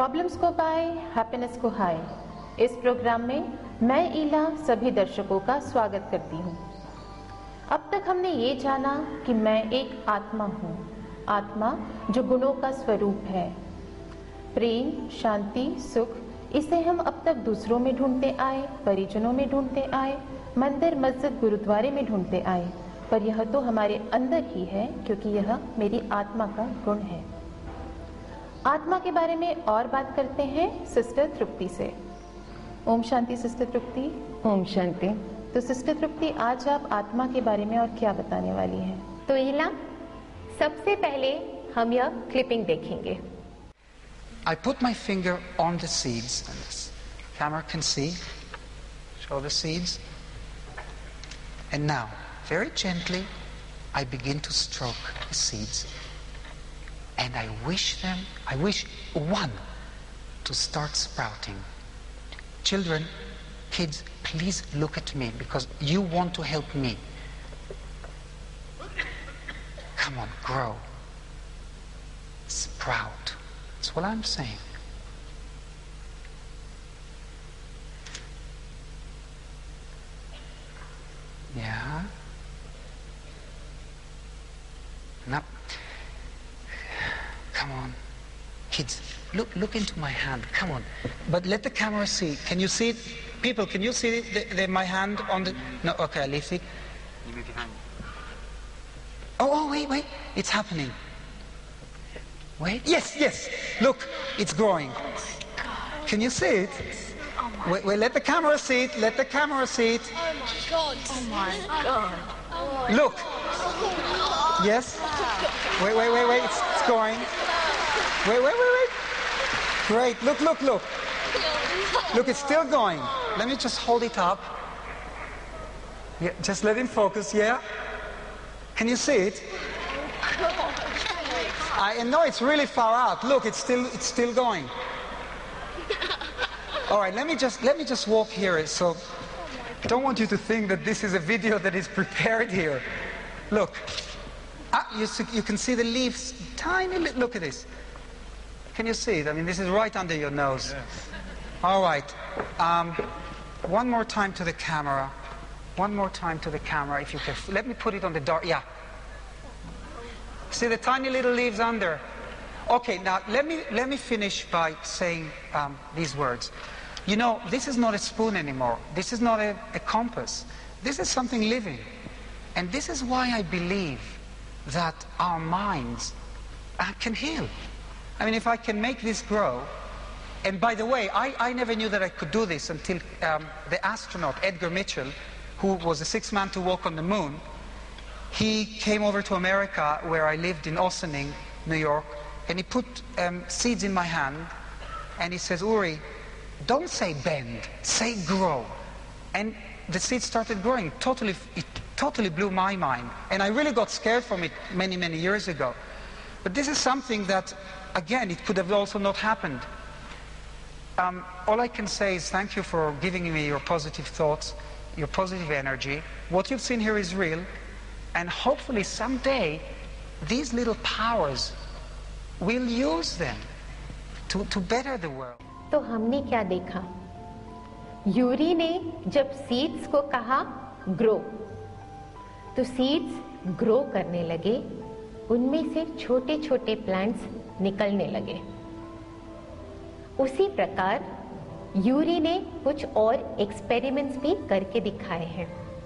Problems को पाए, happiness को हाय। इस प्रोग्राम में मैं ईला सभी दर्शकों का स्वागत करती हूँ। अब तक हमने ये जाना कि मैं एक आत्मा हूँ, आत्मा जो गुणों का स्वरूप है। प्रेम, शांति, सुख, इसे हम अब तक दूसरों में ढूंढते आए, परिजनों में ढूंढते आए, मंदिर, मस्जिद, गुरुद्वारे में ढूंढते आए, पर यह तो हमारे अंदर ही है, क्योंकि यह मेरी आत्मा का गुण है। आत्मा के बारे में और बात करते हैं सिस्टर तृप्ति से। ओम शांति सिस्टर तृप्ति। ओम शांति। तो सिस्टर तृप्ति, आज आप आत्मा के बारे में और क्या बताने वाली हैं? तो ईला, सबसे पहले हम यह क्लिपिंग देखेंगे। I put my finger on the seeds, and this camera can see. Show the seeds. And now, very gently, I begin to stroke the seeds. And I wish one to start sprouting. Children, kids, please look at me because you want to help me. Come on, grow. Sprout. That's what I'm saying. Yeah. Now, come on. Kids, look into my hand. Come on. But let the camera see. Can you see it? People, can you see my hand on the... No, okay, I lift it. You move your hand. Oh, wait. It's happening. Wait. Yes. Look, it's growing. Oh my God. Can you see it? Oh my Wait, let the camera see it. Let the camera see it. Oh my God. Oh my God. Look. Yes. Wait. It's going. Wait. Great. Look. Look, it's still going. Let me just hold it up. Yeah, just let him focus. Yeah. Can you see it? I know it's really far out. Look, it's still going. All right, let me just walk here. So, I don't want you to think that this is a video that is prepared here. Look, you can see the leaves, tiny. Look at this. Can you see it? I mean, this is right under your nose. Yes. All right. One more time to the camera. One more time to the camera, if you can. Let me put it on the dark. Yeah. See the tiny little leaves under. Okay. Now let me finish by saying these words. You know, this is not a spoon anymore. This is not a compass. This is something living, and this is why I believe that our minds can heal. I mean, if I can make this grow, and by the way, I never knew that I could do this until the astronaut Edgar Mitchell, who was the sixth man to walk on the moon, he came over to America where I lived in Ossining, New York, and he put seeds in my hand, and he says, Uri, don't say bend, say grow. And the seeds started growing. It totally blew my mind. And I really got scared from it many years ago. But this is something that, again, it could have also not happened. All I can say is thank you for giving me your positive thoughts, your positive energy. What you've seen here is real, and hopefully someday these little powers, we'll use them to better the world. तो हमने क्या देखा? Yuri ने जब seeds को कहा grow, तो seeds grow करने लगे, उनमें से छोटे छोटे प्लांट्स निकलने लगे। उसी प्रकार यूरी ने कुछ और एक्सपेरिमेंट्स भी करके दिखाए हैं।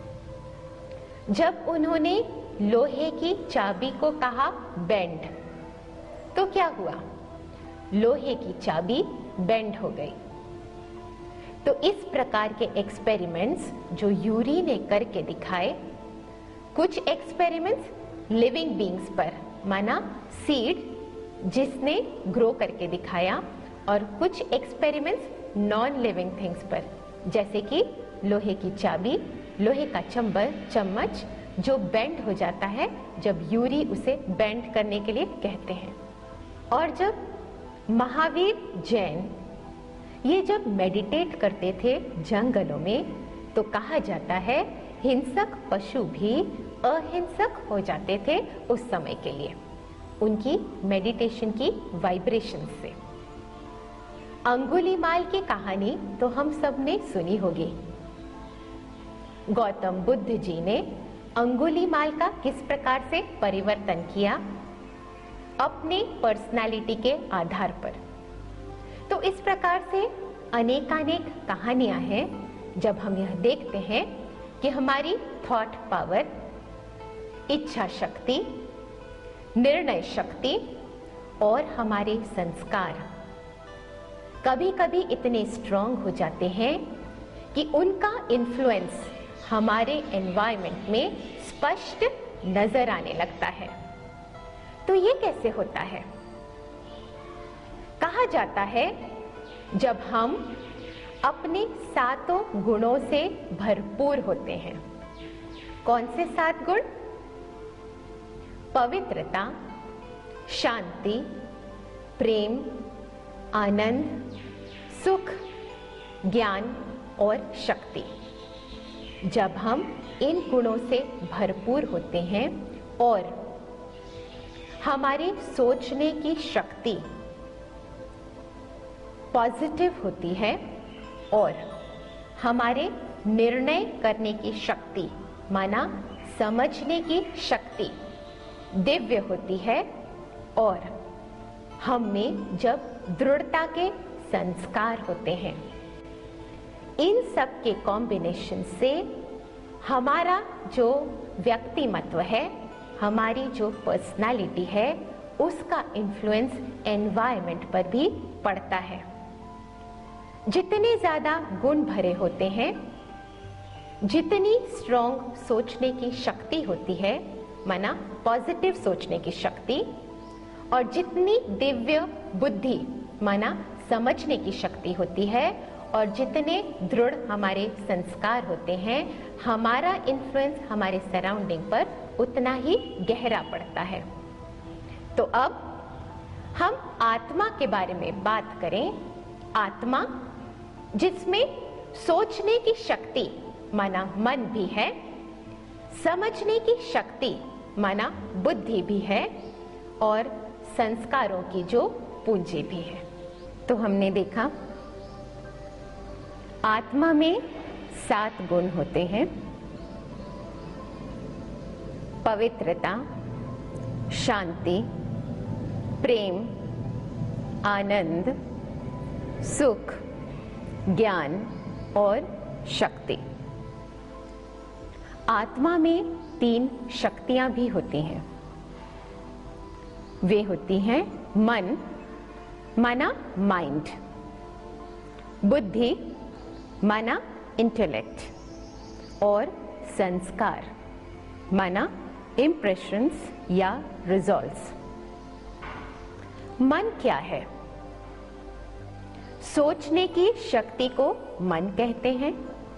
जब उन्होंने लोहे की चाबी को कहा बेंड, तो क्या हुआ? लोहे की चाबी बेंड हो गई। तो इस प्रकार के एक्सपेरिमेंट्स जो यूरी ने करके दिखाए, कुछ एक्सपेरिमेंट्स लिविंग बीइंग्स पर, माना सीड जिसने ग्रो करके दिखाया, और कुछ एक्सपेरिमेंट्स नॉन लिविंग थिंग्स पर, जैसे कि लोहे की चाबी, लोहे का चम्मच जो बेंड हो जाता है जब यूरी उसे बेंड करने के लिए कहते हैं। और जब महावीर जैन ये जब मेडिटेट करते थे जंगलों में, तो कहा जाता है हिंसक पशु भी अहिंसक हो जाते थे उस समय के लिए, उनकी मेडिटेशन की वाइब्रेशन से। अंगुलीमाल की कहानी तो हम सब ने सुनी होगी। गौतम बुद्ध जी ने अंगुलीमाल का किस प्रकार से परिवर्तन किया अपने पर्सनालिटी के आधार पर। तो इस प्रकार से अनेकानेक कहानियां हैं जब हम यह देखते हैं कि हमारी थॉट पावर, इच्छा शक्ति, निर्णय शक्ति और हमारे संस्कार कभी कभी इतने स्ट्रांग हो जाते हैं कि उनका इन्फ्लुएंस हमारे एनवायरनमेंट में स्पष्ट नजर आने लगता है। तो ये कैसे होता है? कहा जाता है जब हम अपने 7 गुणों से भरपूर होते हैं। कौन से 7 गुण? पवित्रता, शांति, प्रेम, आनंद, सुख, ज्ञान और शक्ति। जब हम इन गुणों से भरपूर होते हैं और हमारी सोचने की शक्ति पॉजिटिव होती है और हमारे निर्णय करने की शक्ति माना समझने की शक्ति दिव्य होती है और हम में जब दृढ़ता के संस्कार होते हैं, इन सब के कॉम्बिनेशन से हमारा जो व्यक्तिमत्व है, हमारी जो पर्सनालिटी है, उसका इन्फ्लुएंस एनवायरनमेंट पर भी पड़ता है। जितने ज्यादा गुण भरे होते हैं, जितनी स्ट्रॉन्ग सोचने की शक्ति होती है, माना पॉजिटिव सोचने की शक्ति, और जितनी दिव्य बुद्धि माना समझने की शक्ति होती है, और जितने दृढ़ हमारे संस्कार होते हैं, हमारा इन्फ्लुएंस हमारे सराउंडिंग पर उतना ही गहरा पड़ता है। तो अब हम आत्मा के बारे में बात करें। आत्मा जिसमें सोचने की शक्ति माना मन भी है, समझने की शक्ति माना बुद्धि भी है और संस्कारों की जो पूंजी भी है। तो हमने देखा आत्मा में 7 गुण होते हैं। पवित्रता, शांति, प्रेम, आनंद, सुख, ज्ञान और शक्ति। आत्मा में 3 शक्तियां भी होती हैं। वे होती हैं मन माना माइंड, बुद्धि माना इंटेलेक्ट और संस्कार माना इम्प्रेशंस या रिजॉल्व्स। मन क्या है? सोचने की शक्ति को मन कहते हैं,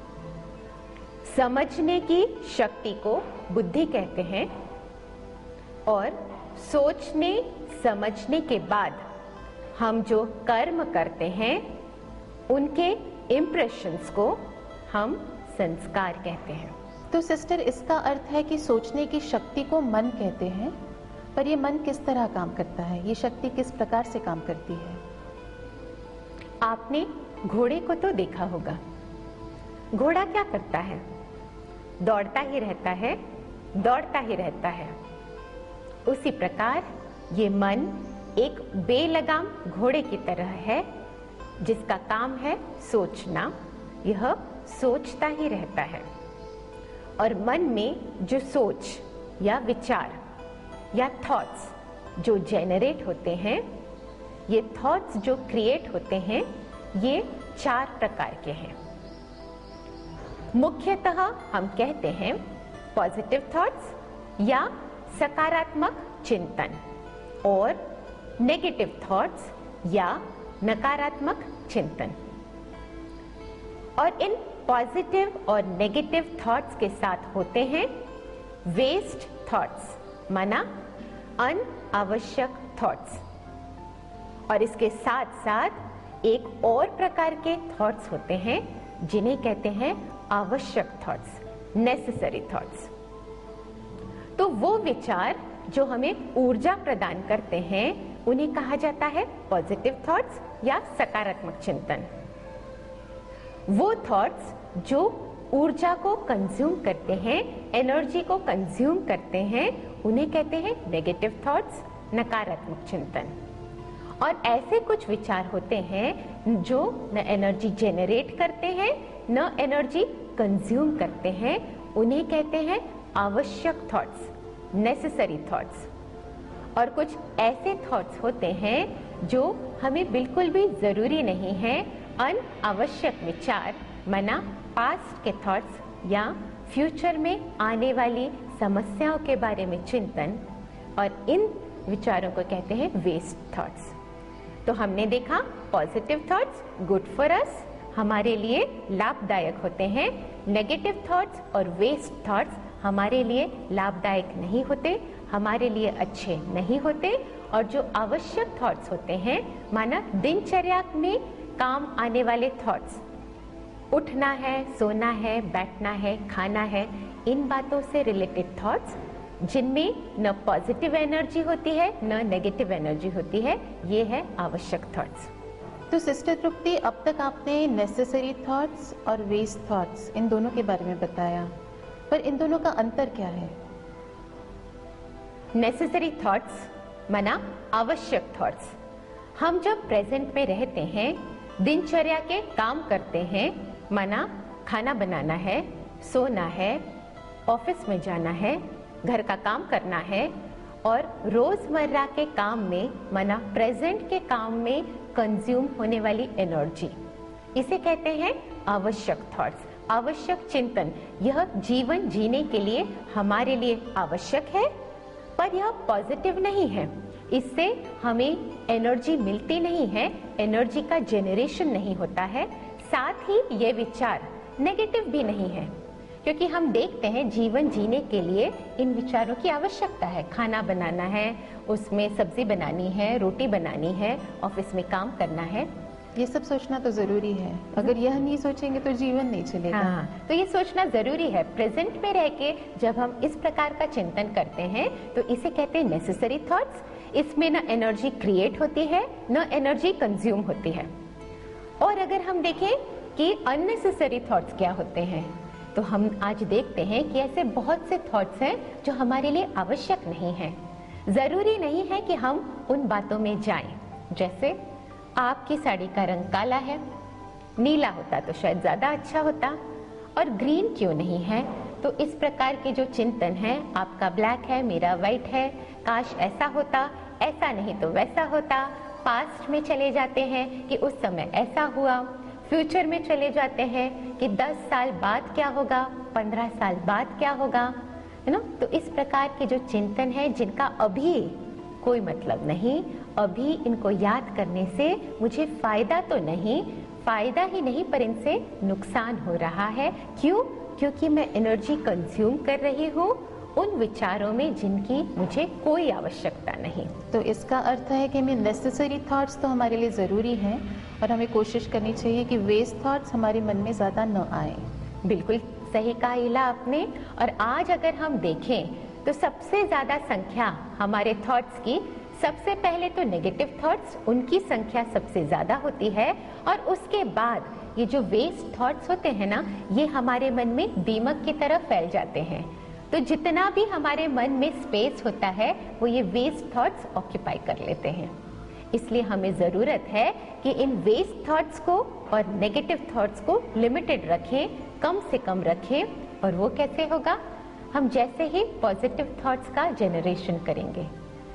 समझने की शक्ति को बुद्धि कहते हैं और सोचने समझने के बाद हम जो कर्म करते हैं उनके इम्प्रेशंस को हम संस्कार कहते हैं। तो सिस्टर, इसका अर्थ है कि सोचने की शक्ति को मन कहते हैं, पर ये मन किस तरह काम करता है? ये शक्ति किस प्रकार से काम करती है? आपने घोड़े को तो देखा होगा। घोड़ा क्या करता है? दौड़ता ही रहता है, दौड़ता ही रहता है। उसी प्रकार ये मन एक बेलगाम घोड़े की तरह है जिसका काम है सोचना। यह सोचता ही रहता है और मन में जो सोच या विचार या थॉट्स जो जेनरेट होते हैं, ये थॉट्स जो क्रिएट होते हैं, ये 4 प्रकार के हैं। मुख्यतः हम कहते हैं पॉजिटिव थॉट्स या सकारात्मक चिंतन और नेगेटिव थॉट्स या नकारात्मक चिंतन। और इन पॉजिटिव और नेगेटिव थॉट्स के साथ होते हैं वेस्ट थॉट्स माना अनावश्यक थॉट्स, और इसके साथ साथ एक और प्रकार के थॉट्स होते हैं जिन्हें कहते हैं आवश्यक थॉट्स, नेसेसरी थॉट्स। तो वो विचार जो हमें ऊर्जा प्रदान करते हैं उन्हें कहा जाता है पॉजिटिव थॉट्स या सकारात्मक चिंतन। वो थॉट्स जो ऊर्जा को कंज्यूम करते हैं, एनर्जी को कंज्यूम करते हैं, उन्हें कहते हैं नेगेटिव थॉट्स, नकारात्मक चिंतन। और ऐसे कुछ विचार होते हैं जो न एनर्जी जेनरेट करते हैं न एनर्जी कंज्यूम करते हैं, उन्हें कहते हैं आवश्यक थॉट्स, नेसेसरी थॉट्स। और कुछ ऐसे थॉट्स होते हैं जो हमें बिल्कुल भी जरूरी नहीं है, अनावश्यक विचार, मना पास्ट के थॉट्स या फ्यूचर में आने वाली समस्याओं के बारे में चिंतन, और इन विचारों को कहते हैं वेस्ट थॉट्स। तो हमने देखा positive thoughts good for us, हमारे लिए लाभदायक होते हैं। नेगेटिव थॉट्स और वेस्ट थॉट्स हमारे लिए लाभदायक नहीं होते, हमारे लिए अच्छे नहीं होते। और जो आवश्यक थॉट्स होते हैं, माना दिनचर्या में काम आने वाले थॉट्स, उठना है, सोना है, बैठना है, खाना है, इन बातों से रिलेटेड थॉट्स जिनमें न पॉजिटिव एनर्जी होती है न नेगेटिव एनर्जी होती है, ये है आवश्यक थॉट्स। तो सिस्टर तृप्ति, अब तक आपने नेसेसरी थॉट्स और वेस्ट थॉट्स इन दोनों के बारे में बताया, पर इन दोनों का अंतर क्या है? नेसेसरी थॉट्स माना आवश्यक थॉट्स। हम जब प्रेजेंट में रहते हैं, दिनचर्या के काम करते हैं, माना खाना बनाना है, सोना है, ऑफिस में जाना है, घर का काम करना है, और रोजमर्रा के काम में, माना प्रेजेंट के काम में कंज्यूम होने वाली एनर्जी, इसे कहते हैं आवश्यक थॉट्स, आवश्यक चिंतन। यह जीवन जीने के लिए हमारे लिए आवश्यक है, पर यह पॉजिटिव नहीं है, इससे हमें एनर्जी मिलती नहीं है, एनर्जी का जेनरेशन नहीं होता है। साथ ही ये विचार नेगेटिव भी नहीं है, क्योंकि हम देखते हैं जीवन जीने के लिए इन विचारों की आवश्यकता है। खाना बनाना है, उसमें सब्जी बनानी है, रोटी बनानी है, ऑफिस में काम करना है, ये सब सोचना तो जरूरी है। अगर यह नहीं सोचेंगे तो जीवन नहीं चलेगा। हाँ, तो ये सोचना जरूरी है। प्रेजेंट में रह के जब हम इस प्रकार का चिंतन करते हैं तो इसे कहते हैं नेसेसरी थॉट्स। इसमें न एनर्जी क्रिएट होती है न एनर्जी कंज्यूम होती है। और अगर हम देखें कि अननेसेसरी थॉट्स क्या होते हैं, तो हम आज देखते हैं कि ऐसे बहुत से थॉट्स हैं जो हमारे लिए आवश्यक नहीं है। जरूरी नहीं है कि हम उन बातों में जाएं। जैसे आपकी साड़ी का रंग काला है, नीला होता तो शायद ज्यादा अच्छा होता, और ग्रीन क्यों नहीं है? तो इस प्रकार के जो चिंतन है, आपका ब्लैक है, मेरा व्हाइट है, काश ऐसा होता, ऐसा नहीं तो वैसा होता। पास्ट में चले जाते हैं कि उस समय ऐसा हुआ, फ्यूचर में चले जाते हैं कि 10 साल बाद क्या होगा, 15 साल बाद क्या होगा, है ना। तो इस प्रकार के जो चिंतन है जिनका अभी कोई मतलब नहीं, अभी इनको याद करने से मुझे फायदा तो नहीं, फायदा ही नहीं पर इनसे नुकसान हो रहा है। क्यों? क्योंकि मैं एनर्जी कंज्यूम कर रही हूँ उन विचारों में जिनकी मुझे कोई आवश्यकता नहीं। तो इसका अर्थ है कि हमें नेसेसरी थॉट्स तो हमारे लिए ज़रूरी हैं, और हमें कोशिश करनी चाहिए कि वेस्ट थॉट्स हमारे मन में ज़्यादा न आए। बिल्कुल सही कहा इला आपने। और आज अगर हम देखें तो सबसे ज़्यादा संख्या हमारे थॉट्स की, सबसे पहले तो नेगेटिव थॉट्स, उनकी संख्या सबसे ज़्यादा होती है, और उसके बाद ये जो वेस्ट थॉट्स होते हैं ना, ये हमारे मन में दीमक की तरह फैल जाते हैं। तो जितना भी हमारे मन में स्पेस होता है वो ये वेस्ट थॉट्स ऑक्यूपाई कर लेते हैं। इसलिए हमें ज़रूरत है कि इन वेस्ट थॉट्स को और नेगेटिव थॉट्स को लिमिटेड रखें, कम से कम रखें। और वो कैसे होगा? हम जैसे ही पॉजिटिव थॉट्स का जनरेशन करेंगे।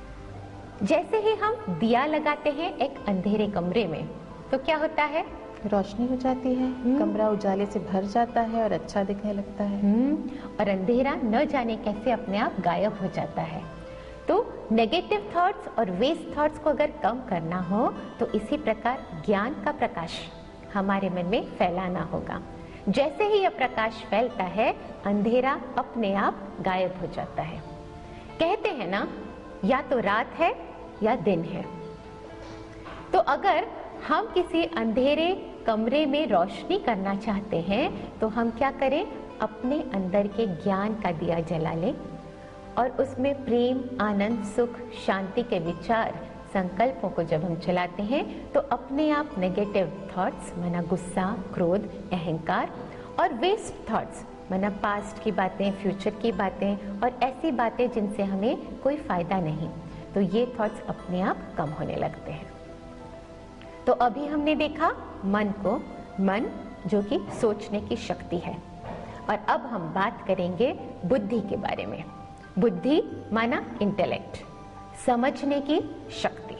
जैसे ही हम दिया लगाते हैं एक अंधेरे कमरे में, तो क्या होता है? रोशनी हो जाती है, कमरा उजाले से भर जाता है और अच्छा दिखने लगता है। और अंधेरा न जाने कैसे अपने आप गायब हो जाता है। तो नेगेटिव थॉट्स और वेस्ट थॉट्स को अगर कम करना हो तो इसी प्रकार ज्ञान का प्रकाश हमारे मन में फैलाना होगा। जैसे ही यह प्रकाश फैलता है, अंधेरा अपने आप गायब हो जाता है। कहते हैं ना, या तो रात है या दिन है। तो अगर हम किसी अंधेरे कमरे में रोशनी करना चाहते हैं तो हम क्या करें? अपने अंदर के ज्ञान का दिया जला लें और उसमें प्रेम, आनंद, सुख, शांति के विचार संकल्पों को जब हम चलाते हैं तो अपने आप नेगेटिव थॉट्स माना गुस्सा, क्रोध, अहंकार और वेस्ट थॉट्स माना पास्ट की बातें, फ्यूचर की बातें और ऐसी बातें जिनसे हमें कोई फायदा नहीं, तो ये थॉट्स अपने आप कम होने लगते हैं। तो अभी हमने देखा मन को, मन जो कि सोचने की शक्ति है, और अब हम बात करेंगे बुद्धि के बारे में। बुद्धि माना इंटेलेक्ट, समझने की शक्ति।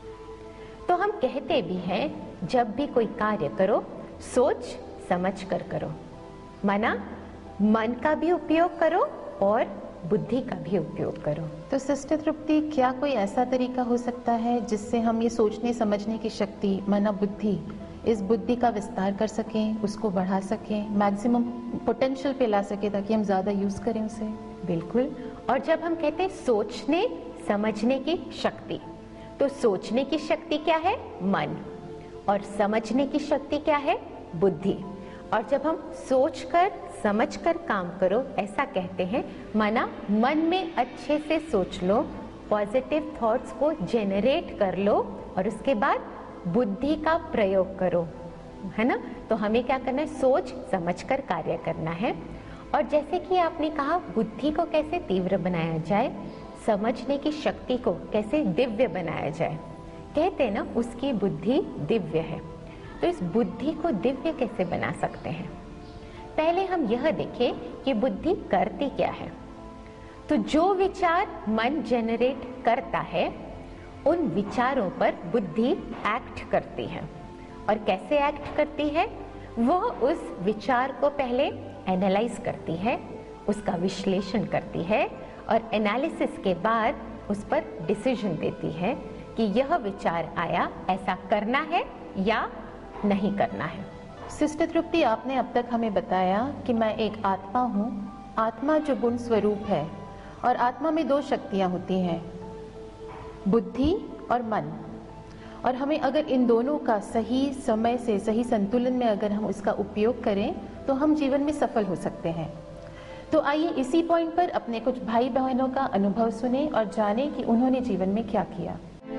तो हम कहते भी हैं जब भी कोई कार्य करो सोच समझ कर करो, माना मन का भी उपयोग करो और बुद्धि का भी उपयोग करो। तो सिस्टर तृप्ति, क्या कोई ऐसा तरीका हो सकता है जिससे हम ये सोचने समझने की शक्ति माना बुद्धि, इस बुद्धि का विस्तार कर सकें, उसको बढ़ा सकें, मैक्सिमम पोटेंशियल पे ला सके ताकि हम ज्यादा यूज करें उसे? बिल्कुल। और जब हम कहते हैं सोचने समझने की शक्ति, तो सोचने की शक्ति क्या है? मन। और समझने की शक्ति क्या है? बुद्धि। और जब हम सोच कर समझ कर काम करो ऐसा कहते हैं, माना मन में अच्छे से सोच लो, पॉजिटिव थॉट्स को जेनरेट कर लो और उसके बाद बुद्धि का प्रयोग करो, है ना। तो हमें क्या करना है? सोच समझ कर कार्य करना है। और जैसे कि आपने कहा बुद्धि को कैसे तीव्र बनाया जाए, समझने की शक्ति को कैसे दिव्य बनाया जाए, कहते हैं ना उसकी बुद्धि दिव्य है। तो इस बुद्धि को दिव्य कैसे बना सकते हैं? पहले हम यह देखें कि बुद्धि करती क्या है। तो जो विचार मन जेनरेट करता है उन विचारों पर बुद्धि एक्ट करती है। और कैसे एक्ट करती है? वह उस विचार को पहले एनालाइज करती है, उसका विश्लेषण करती है और एनालिसिस के बाद उस पर डिसीजन देती है कि यह विचार आया, ऐसा करना है या नहीं करना है। सिस्टर तृप्ति, आपने अब तक हमें बताया कि मैं एक आत्मा हूँ। आत्मा जो गुण स्वरूप है, और आत्मा में दो शक्तियाँ होती हैं, बुद्धि और मन। और हमें अगर इन दोनों का सही समय से सही संतुलन में अगर हम इसका उपयोग करें तो हम जीवन में सफल हो सकते हैं। तो आइए इसी पॉइंट पर अपने कुछ भाई बहनों का अनुभव सुने और जाने कि उन्होंने जीवन में क्या किया।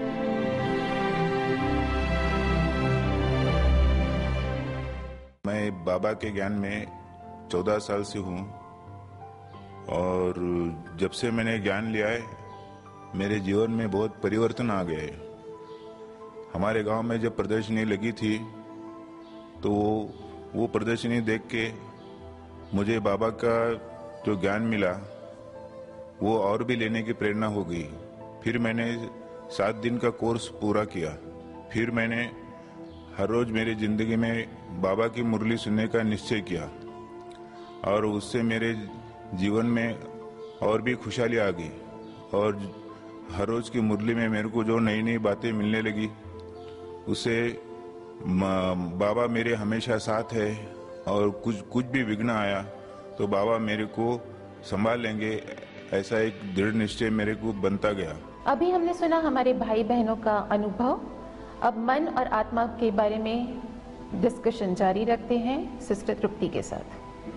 मैं बाबा के ज्ञान में 14 साल से हूँ, और जब से मैंने ज्ञान लिया है मेरे जीवन में बहुत परिवर्तन आ गए। हमारे गांव में जब प्रदर्शनी लगी थी तो वो प्रदर्शनी देख के मुझे बाबा का जो ज्ञान मिला वो और भी लेने की प्रेरणा हो गई। फिर मैंने 7 दिन का कोर्स पूरा किया। फिर मैंने हर रोज मेरी जिंदगी में बाबा की मुरली सुनने का निश्चय किया, और उससे मेरे जीवन में और भी खुशहाली आ गई। और हर रोज की मुरली में मेरे को जो नई नई बातें मिलने लगी, उससे बाबा मेरे हमेशा साथ है, और कुछ भी विघ्न आया तो बाबा मेरे को संभाल लेंगे, ऐसा एक दृढ़ निश्चय मेरे को बनता गया। अभी हमने सुना हमारे भाई बहनों का अनुभव। अब मन और आत्मा के बारे में डिस्कशन जारी रखते हैं सिस्टर तृप्ति के साथ।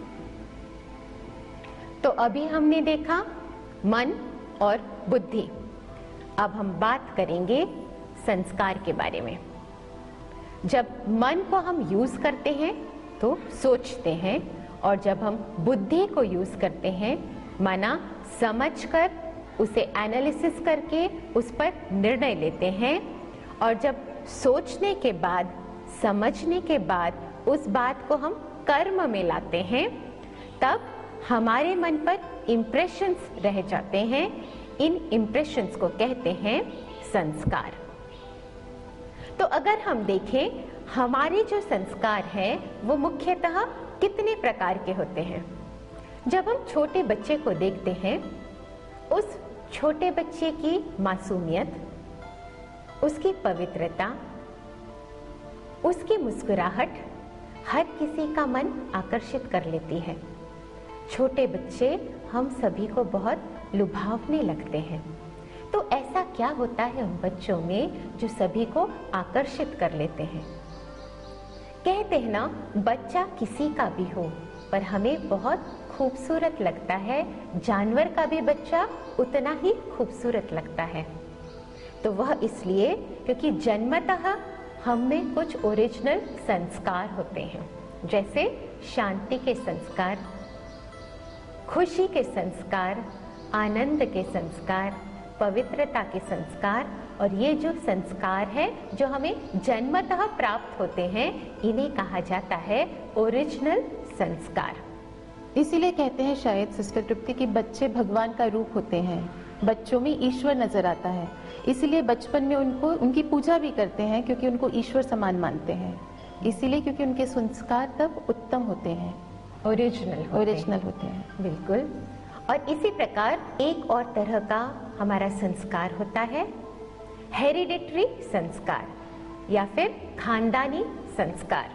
तो अभी हमने देखा मन और बुद्धि। अब हम बात करेंगे संस्कार के बारे में। जब मन को हम यूज करते हैं तो सोचते हैं, और जब हम बुद्धि को यूज करते हैं माना समझकर उसे एनालिसिस करके उस पर निर्णय लेते हैं, और जब सोचने के बाद समझने के बाद उस बात को हम कर्म में लाते हैं, तब हमारे मन पर इम्प्रेशंस रह जाते हैं। इन इम्प्रेशंस को कहते हैं संस्कार। तो अगर हम देखें हमारे जो संस्कार हैं वो मुख्यतः कितने प्रकार के होते हैं। जब हम छोटे बच्चे को देखते हैं, उस छोटे बच्चे की मासूमियत, उसकी पवित्रता, उसकी मुस्कुराहट हर किसी का मन आकर्षित कर लेती है। छोटे बच्चे हम सभी को बहुत लुभावने लगते हैं। तो ऐसा क्या होता है उन बच्चों में जो सभी को आकर्षित कर लेते हैं? कहते हैं ना, बच्चा किसी का भी हो पर हमें बहुत खूबसूरत लगता है, जानवर का भी बच्चा उतना ही खूबसूरत लगता है। तो वह इसलिए क्योंकि जन्मतः हम में कुछ ओरिजिनल संस्कार होते हैं, जैसे शांति के संस्कार, खुशी के संस्कार, आनंद के संस्कार, पवित्रता के संस्कार। और ये जो संस्कार है जो हमें जन्मतः प्राप्त होते हैं, इन्हें कहा जाता है ओरिजिनल संस्कार। इसीलिए कहते हैं शायद सिस्टर तृप्ति कि बच्चे भगवान का रूप होते हैं, बच्चों में ईश्वर नजर आता है, इसीलिए बचपन में उनकी पूजा भी करते हैं क्योंकि उनको ईश्वर समान मानते हैं, इसीलिए क्योंकि उनके संस्कार तब उत्तम होते हैं, ओरिजिनल होते हैं। बिल्कुल। और इसी प्रकार एक और तरह का हमारा संस्कार होता है हेरिडिटरी संस्कार या फिर खानदानी संस्कार।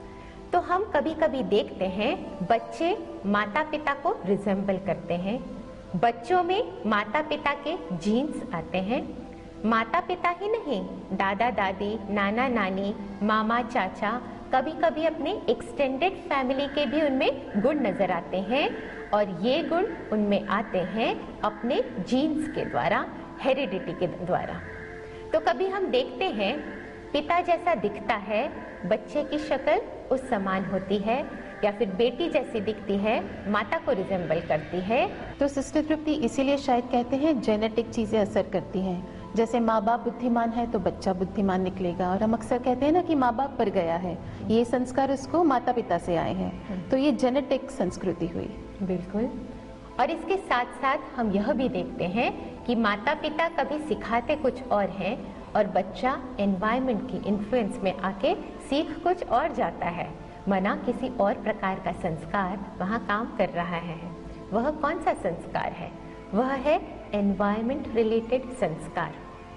तो हम कभी कभी देखते हैं बच्चे माता पिता को रिजेंबल करते हैं, बच्चों में माता पिता के जीन्स आते हैं। माता पिता ही नहीं, दादा दादी, नाना नानी, मामा चाचा, कभी कभी अपने एक्सटेंडेड फैमिली के भी उनमें गुण नजर आते हैं, और ये गुण उनमें आते हैं अपने जीन्स के द्वारा, हेरिडिटी के द्वारा। तो कभी हम देखते हैं पिता जैसा दिखता है, बच्चे की शक्ल उस समान होती है, या फिर बेटी जैसी दिखती है, माता को रिजेंबल करती है। तो सिस्टर तृप्ति इसीलिए शायद कहते हैं जेनेटिक चीजें असर करती हैं, जैसे माँ बाप बुद्धिमान है तो बच्चा बुद्धिमान निकलेगा, और हम अक्सर कहते हैं ना कि माँ बाप पर गया है, ये संस्कार उसको माता पिता से आए हैं, तो ये जेनेटिक संस्कृति हुई। बिल्कुल। और इसके साथ साथ हम यह भी देखते हैं कि माता पिता कभी सिखाते कुछ और हैं और बच्चा एनवायरनमेंट की इन्फ्लुएंस में आके सीख कुछ और जाता है, मना किसी और प्रकार का संस्कार वहाँ काम कर रहा है। वह कौन सा संस्कार है? वह है एनवायरनमेंट रिलेटेड संस्कार,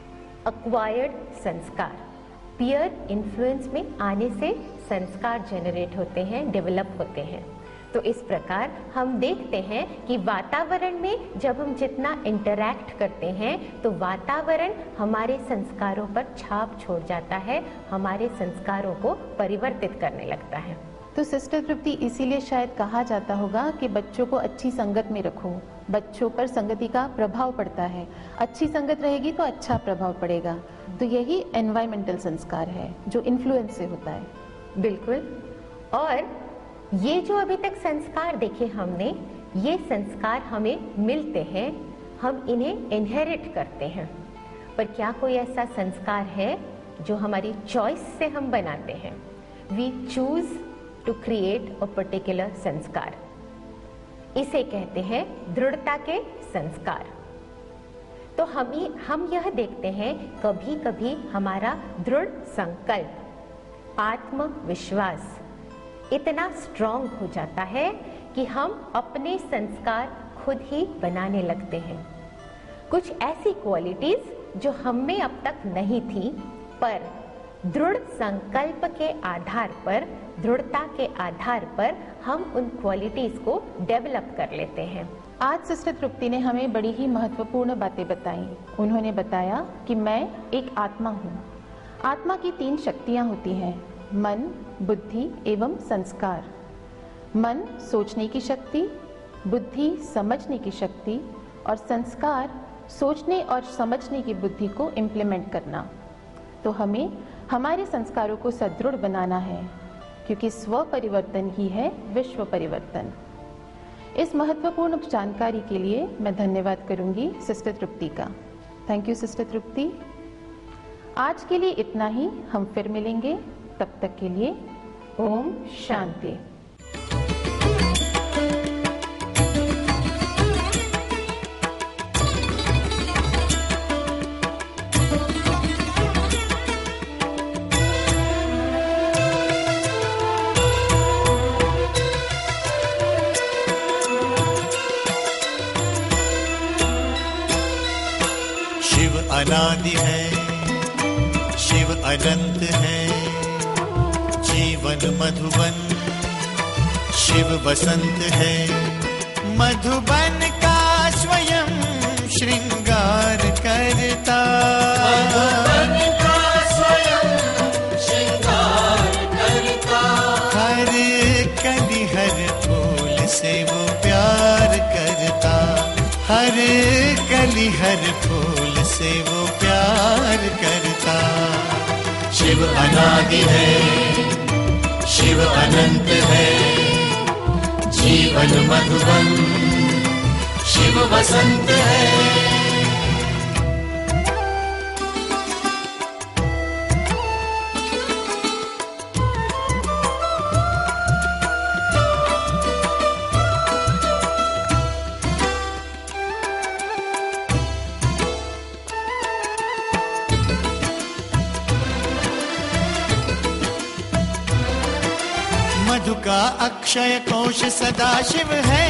एक्वायर्ड संस्कार। पीयर इन्फ्लुएंस में आने से संस्कार जनरेट होते हैं, डेवलप होते हैं। तो इस प्रकार हम देखते हैं कि वातावरण में जब हम जितना इंटरैक्ट करते हैं तो वातावरण हमारे संस्कारों पर छाप छोड़ जाता है, हमारे संस्कारों को परिवर्तित करने लगता है। तो सिस्टर तृप्ति इसीलिए शायद कहा जाता होगा कि बच्चों को अच्छी संगत में रखो, बच्चों पर संगति का प्रभाव पड़ता है, अच्छी संगत रहेगी तो अच्छा प्रभाव पड़ेगा। तो यही एनवायरमेंटल संस्कार है जो इन्फ्लुएंस से होता है। बिल्कुल। और ये जो अभी तक संस्कार देखे हमने, ये संस्कार हमें मिलते हैं, हम इन्हें इनहेरिट करते हैं। पर क्या कोई ऐसा संस्कार है जो हमारी चॉइस से हम बनाते हैं? We choose to create a particular संस्कार। इसे कहते हैं दृढ़ता के संस्कार। तो हम यह देखते हैं कभी कभी हमारा दृढ़ संकल्प, आत्मविश्वास इतना स्ट्रॉन्ग हो जाता है कि हम अपने संस्कार खुद ही बनाने लगते हैं। कुछ ऐसी क्वालिटीज जो हम में अब तक नहीं थी, पर दृढ़ संकल्प के आधार पर, दृढ़ता के आधार पर हम उन क्वालिटीज को डेवलप कर लेते हैं। आज सिस्टर तृप्ति ने हमें बड़ी ही महत्वपूर्ण बातें बताई। उन्होंने बताया कि मैं एक आत्मा हूँ। आत्मा की 3 शक्तियाँ होती हैं, मन, बुद्धि एवं संस्कार। मन सोचने की शक्ति, बुद्धि समझने की शक्ति, और संस्कार सोचने और समझने की बुद्धि को इम्प्लीमेंट करना। तो हमें हमारे संस्कारों को सदृढ़ बनाना है, क्योंकि स्व परिवर्तन ही है विश्व परिवर्तन। इस महत्वपूर्ण जानकारी के लिए मैं धन्यवाद करूंगी सिस्टर तृप्ति का। Thank you sister Tripti. आज के लिए इतना ही, हम फिर मिलेंगे, तब तक के लिए ओम शांति। शिव अनादि है, शिव अनंत है, जीवन मधुबन शिव बसंत है। मधुबन का स्वयं श्रृंगार करता, मधुबन का स्वयं श्रृंगार करता। हर कली हर फूल से वो प्यार करता, हर कली हर फूल से वो प्यार शिव अनादि है, शिव अनंत है, जीवन मधुबन शिव बसंत है। मधु का अक्षय कोश सदा शिव है,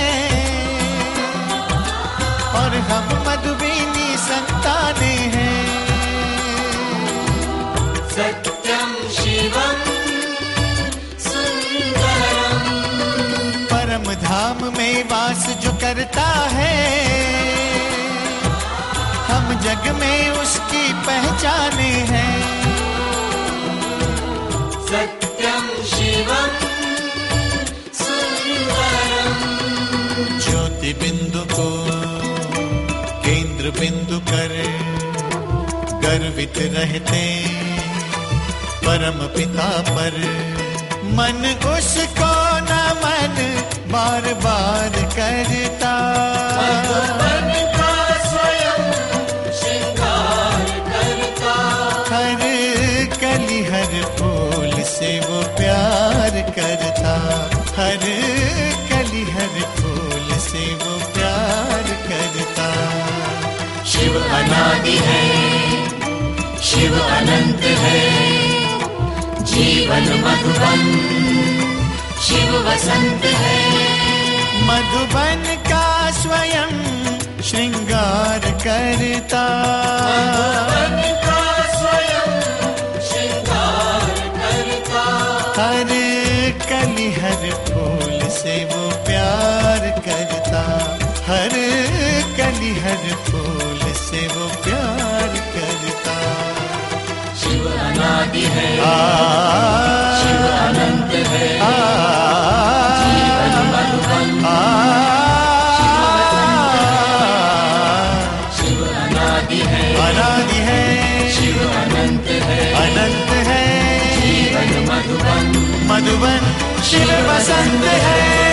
और हम मधुबीनी संताने हैं। सत्यम शिवम सुंदरम, परम धाम में वास जो करता है, हम जग में उसकी पहचाने हैं। सत्यम शिवम ज्योति बिंदु को केंद्र बिंदु कर गर्वित रहते परम पिता पर, मन उसको नमन बार बार करता। मन का स्वयं श्रृंगार करता, हर कली हर फूल से वो प्यार करता, हर कली हर फूल से वो प्यार करता। शिव अनादि है, शिव अनंत है, जीवन मधुबन शिव वसंत है। मधुबन का स्वयं श्रृंगार करता, मधुबन का स्वयं श्रृंगार करता, हर कली हर फूल से वो प्यार करता, हर कली हर फूल से वो प्यार करता। शिव अनादि है, शिव अनंत है, जीवन मधुबन शिव अनादि है, अनादि है, शिव अनंत है, अनंत है, जीवन मधुबन मधुबन शिव बसंत है।